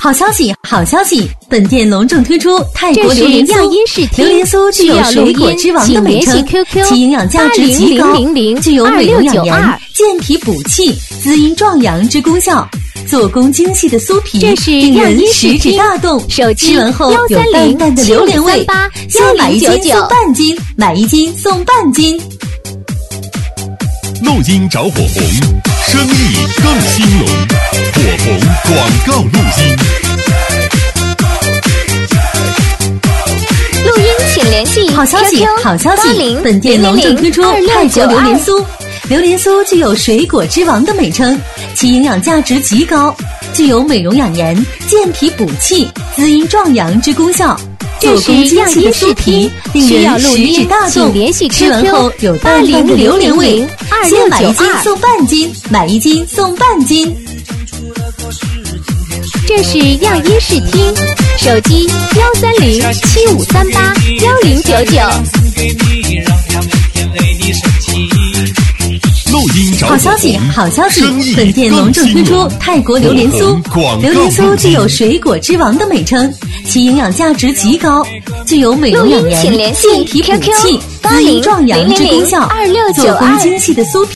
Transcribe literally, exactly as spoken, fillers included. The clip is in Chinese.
好消息，好消息！本店隆重推出泰国榴莲酥。榴莲酥具有水果之王的美称，其营养价值极高，具有美容养颜、健脾补气、滋阴壮阳之功效。做工精细的酥皮令人食指大动，吃完后有淡淡的榴莲味。现买一斤送半斤，买一斤送半斤。 录音找火红，生意更兴隆。火红广告录音。 录音请联系好消息，好消息！本店隆重推出泰国榴莲酥。榴莲酥具有水果之王的美称，其营养价值极高，具有美容养颜、健脾补气、滋阴壮阳之功效。做工精细的酥皮令人食指大动，吃完后有淡淡的榴莲味。现买一斤送半斤，买一斤送半斤。 这是样音视听，手机幺三零七五三八幺零九九。 录音找好消息，好消息！本店隆重推出泰国榴莲酥。榴莲酥具有水果之王的美称，其营养价值极高，具有美容养颜、健脾补气、滋阴壮阳之功效。做工精细的酥皮